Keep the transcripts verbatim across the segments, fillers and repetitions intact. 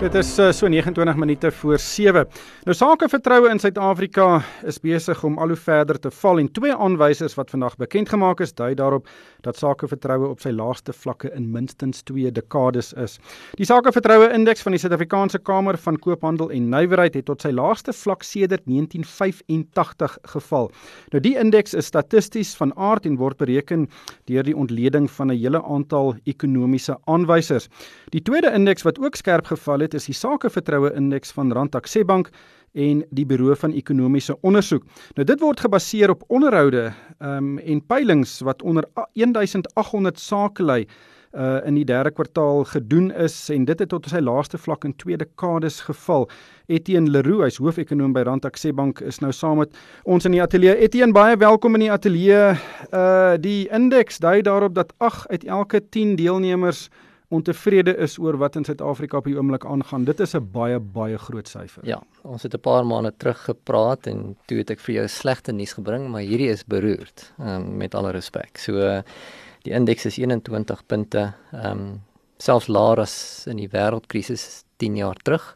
Dit is uh, so nege en twintig minute voor sewe. Nou sakevertroue in Suid-Afrika is besig om al hoe verder te val en twee aanwysers wat vandag bekend gemaak is, dui daarop dat sakevertroue op sy laagste vlakke in minstens twee dekades is. Die sakevertroue indeks van die Suid-Afrikaanse Kamer van Koophandel en Nywerheid het tot sy laagste vlak sedert negentien vyf-en-tagtig geval. Nou die indeks is statisties van aard en word bereken deur die ontleding van 'n hele aantal ekonomiese aanwysers. Die tweede indeks wat ook skerp geval het, is die sakevertroue indeks van Rand Aksebank en die Bureau van Ekonomiese Ondersoek. Nou dit word gebaseer op onderhoude um, en peilings wat onder duisend agt honderd sakelei uh, in die derde kwartaal gedoen is en dit het tot sy laaste vlak in twee dekades geval. Etienne Leroux, hy's hoofekonoom by Rand Aksebank, is nou saam met ons in die ateljee. Etienne, baie welkom in die ateljee. Uh, die indeks dui daarop dat agt uit elke tien deelnemers ontevrede is oor wat in Suid-Afrika op die oomblik aangaan. Dit is 'n baie, baie groot syfer. Ja, ons het 'n paar maande terug gepraat en toe het ek vir jou slegte nuus gebring, maar hierdie is beroerd, um, met alle respek. So, uh, die indeks is eenentwintig punte, um, selfs laer as in die wêreldkrisis tien jaar terug,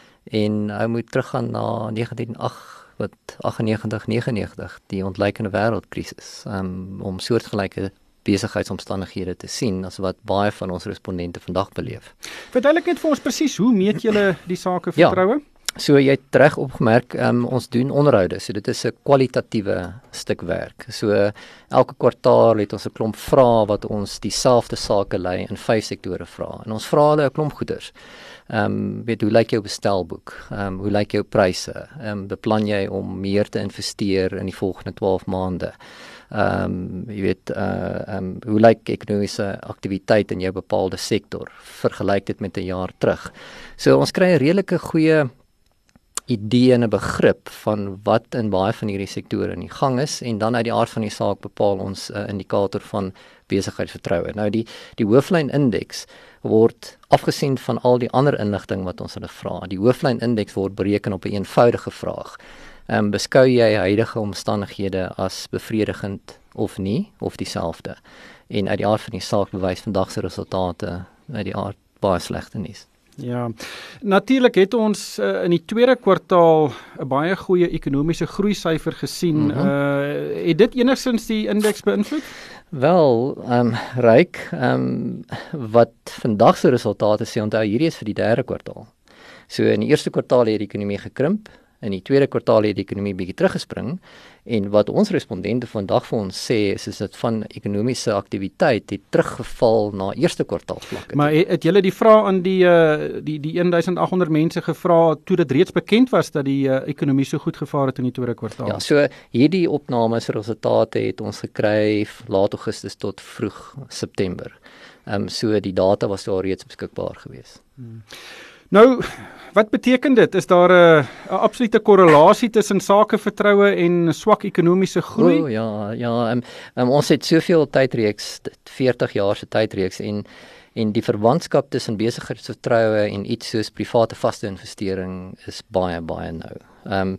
en hy moet teruggaan na negentien agt-ag-negentig negenennegentig, die ontleikende wêreldkrisis, um, om soortgelyke besigheidsomstandighede te sien as wat baie van ons respondente vandag beleef. Verduidelik net vir ons presies, hoe meet julle die sakevertroue? Ja, so jy het reg opgemerk, um, ons doen onderhoude, so dit is 'n kwalitatiewe stuk werk. So elke kwartaal het ons 'n klomp vrae wat ons dieselfde sakelei in vyf sektore vra. En ons vra hulle 'n klomp goeders. Ehm um, weet hoe lyk jou bestelboek? Ehm um, hoe lyk jou pryse? Ehm um, beplan jy om meer te investeer in die volgende twaalf maande? Ehm um, jy weet uh um, hoe lyk ekonomiese aktiwiteit in jou bepaalde sektor? Vergelyk dit met 'n jaar terug. So ons kry 'n redelike goeie idee en 'n begrip van wat in baie van hierdie sektore in die gang is, en dan uit die aard van die saak bepaal ons 'n uh, indikator van besigheidsvertroue. Nou die die hooflyn indeks word afgesien van al die ander inligting wat ons hulle vra. Die hooflyn indeks word bereken op 'n eenvoudige vraag. Um, beskou jy huidige omstandighede as bevredigend of nie, of dieselfde? En uit die aard van die saak bewys vandag se resultate uit die aard baie slegte nuus. Ja, natuurlik het ons uh, in die tweede kwartaal 'n baie goeie ekonomiese groeisyfer gesien. Mm-hmm. uh, het dit enigstens die indeks beïnvloed? Wel, um, Ryk, um, wat vandag se resultate sê, onthou hierdie is vir die derde kwartaal. So in die eerste kwartaal het die ekonomie gekrimp, in die tweede kwartaal het die ekonomie bietjie teruggespring, en wat ons respondente vandag vir ons sê is, is dat van ekonomiese aktiwiteit het teruggeval na eerste kwartaal vlakke. Maar het, het julle die vraag aan die uh, die die duisend agt honderd mense gevra toe dit reeds bekend was dat die uh, ekonomie so goed gevaar het in die tweede kwartaal? Ja, so hierdie opnames resultate het ons gekry laat Augustus tot vroeg September. Ehm um, so die data was al reeds beskikbaar gewees. Hmm. Nou, wat beteken dit? Is daar 'n absolute korrelasie tussen sakevertroue en swak ekonomiese groei? O, ja, ja, um, um, ons het soveel tydreeks, veertig jaar se tydreeks, en en die verwantskap tussen besigheidsvertroue en iets soos private vaste investering is baie baie nou. Ehm um,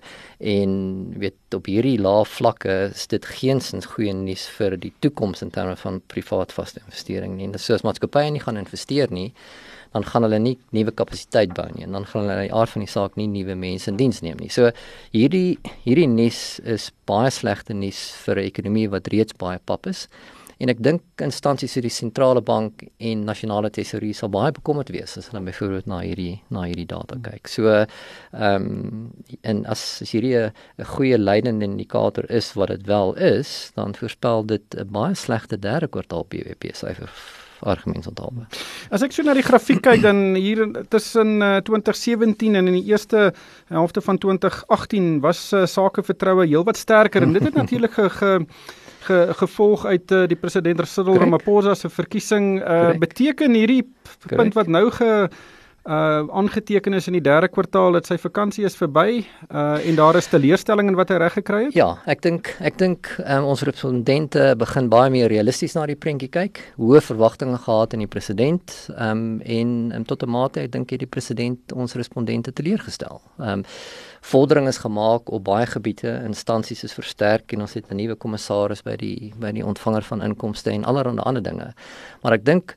en weet op hierdie lae vlakke is dit geensins goeie nuus vir die toekoms in terme van privaat vaste investering nie. En so as maatskappye nie gaan investeer nie, dan gaan hulle nie nuwe kapasiteit bou nie, en dan gaan hulle uit die aard van die saak nie nuwe mense in diens neem nie. So hierdie hierdie nuus is baie slegte nuus vir 'n ekonomie wat reeds baie pap is. En ek dink instansies soos die sentrale bank en nasionale tesourie sal baie bekommerd wees as hulle byvoorbeeld na hierdie na hierdie data kyk. So ehm um, en as, as hierdie 'n goeie leidende indikator is wat dit wel is, dan voorspel dit 'n baie slegte derde kwartaal B W P syfer. Argumentsonthaalbe. As ek so na die grafiek kyk, dan hier tussen uh, twintig sewentien en in die eerste helfte van twintig agtien was uh, sakevertroue heelwat sterker, en dit het natuurlik ge, ge, ge, gevolg uit uh, die president Cyril Ramaphosa se verkiesing. Uh, beteken hierdie Correct. punt wat nou ge uh aangeteken is in die derde kwartaal dat sy vakansie is verby uh en daar is teleurstelling in wat hy reg gekry het? Ja, ek dink ek dink um, ons respondente begin baie meer realisties na die prentjie kyk. Hoë verwagtinge gehad in die president um, en um, tot 'n mate ek dink het die president ons respondente teleurgestel. Um, vordering is gemaak op baie gebiede, instansies is versterk en ons het 'n nuwe kommissaris by die by die ontvanger van inkomste en allerlei ander dinge. Maar ek dink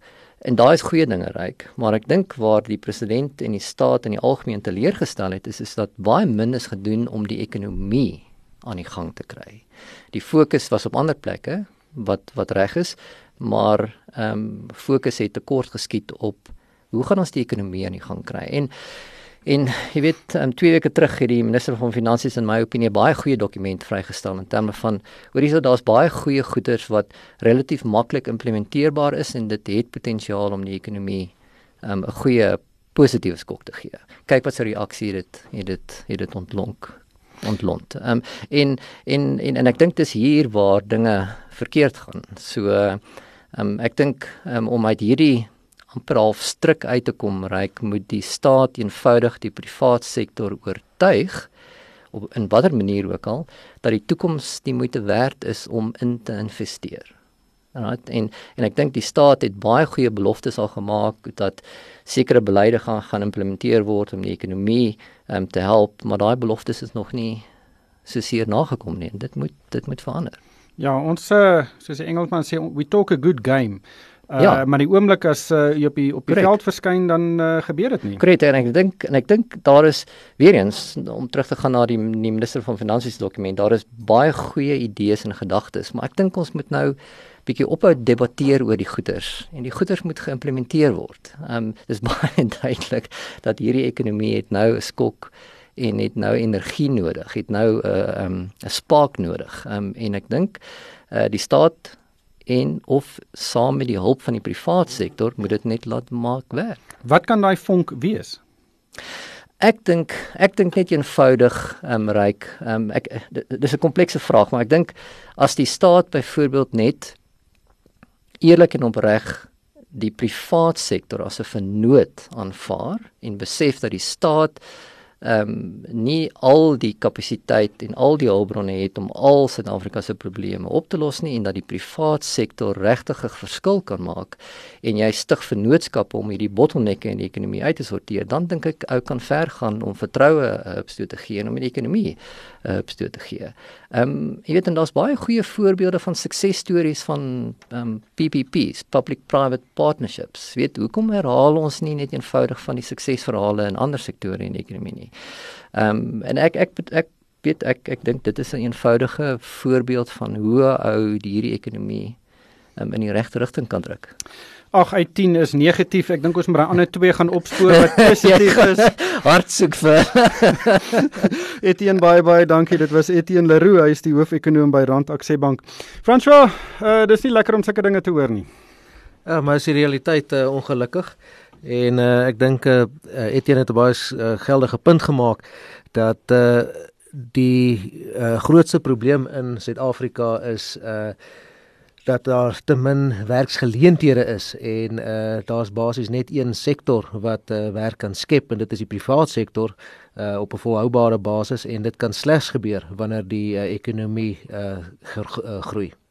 En daai is goeie dinge, Ryk, maar ek dink waar die president en die staat in die algemeen teleurgestel het, is, is dat baie min is gedoen om die ekonomie aan die gang te kry. Die fokus was op ander plekke, wat wat reg is, maar ehm um, fokus het tekort geskiet op hoe gaan ons die ekonomie aan die gang kry? En En jy weet, um, twee weke terug het die minister van Finansies in my opinie baie goeie dokument vrygestel in terme van hoor hierso daar's baie goeie goeders wat relatief maklik implementeerbaar is en dit het potensiaal om die ekonomie um, 'n goeie positiewe skok te gee. Kyk wat se reaksie dit het dit het dit ontlonk ontlont. Um, en, en en en ek dink dis hier waar dinge verkeerd gaan. So um, ek dink um, om uit hierdie amper half stryk uit te kom, Ryk, moet die staat eenvoudig die privaat sektor oortuig, op in watter manier ook al, dat die toekoms die moeite werd is om in te investeer. Right? En en ek dink die staat het baie goeie beloftes al gemaak dat sekere beleide gaan gaan implementeer word om die ekonomie um, te help, maar daai beloftes is nog nie so seer nagekom nie. Dit moet dit moet verander. Ja, ons uh, soos die Engelsman sê, we talk a good game. Uh, ja. Maar die oomblik as uh, jy op die op die Correct. veld verskyn, dan uh, gebeur dit nie. Korrek, en ek dink en ek dink daar is weer eens om terug te gaan na die, die minister van Finansies dokument, daar is baie goeie idees en gedagtes, maar ek dink ons moet nou bietjie ophou debatteer oor die goeders en die goeders moet geïmplementeer word. Ehm um, dis baie duidelik dat hierdie ekonomie het nou 'n skok en het nou energie nodig, het nou 'n uh, um, 'n spark nodig. Ehm um, en ek dink uh, die staat en of saam met die hulp van die privaat sektor moet dit net laat maak werk. Wat kan daai vonk wees? Ek dink ek dink net eenvoudig um, Ryk. Um, ek dis 'n komplekse vraag, maar ek dink as die staat byvoorbeeld net eerlik en opreg die privaat sektor as 'n vennoot aanvaar en besef dat die staat ehm um, nie al die kapasiteit en al die hulpbronne het om al Suid-Afrika se probleme op te los nie en dat die privaat sektor regtig 'n verskil kan maak en jy stig vennootskappe om hierdie bottelnekke in die ekonomie uit te sorteer, dan dink ek ou kan ver gaan om vertroue 'n uh, opstoot te gee en om die ekonomie 'n uh, opstoot te gee. Ehm um, jy weet en daar's baie goeie voorbeelde van suksesstories van ehm um, P P P's, public-private partnerships. Weet, hoekom herhaal ons nie net eenvoudig van die suksesverhale in ander sektore in die ekonomie nie? Ehm um, en ek ek ek weet ek ek dink dit is 'n eenvoudige voorbeeld van hoe ou die hierdie ekonomie um, in die regte rigting kan druk. agt uit tien is negatief. Ek dink ons moet daai ander twee gaan opspoor wat positief is. Hartsoek vir Etienne, baie baie dankie. Dit was Etienne Leroux, hy is die hoofekonoom by Rand Aksebank. François, uh, dis nie lekker om sulke dinge te hoor nie. Ja, maar is die realiteit uh, ongelukkig. En uh, ek dink uh, Etienne het 'n baie uh, geldige punt gemaak dat uh, die uh, grootste probleem in Suid-Afrika is uh, dat daar te min werksgeleenthede is en uh, daar's basies net een sektor wat uh, werk kan skep en dit is die privaat sektor uh, op 'n volhoubare basis en dit kan slegs gebeur wanneer die uh, ekonomie uh, groei.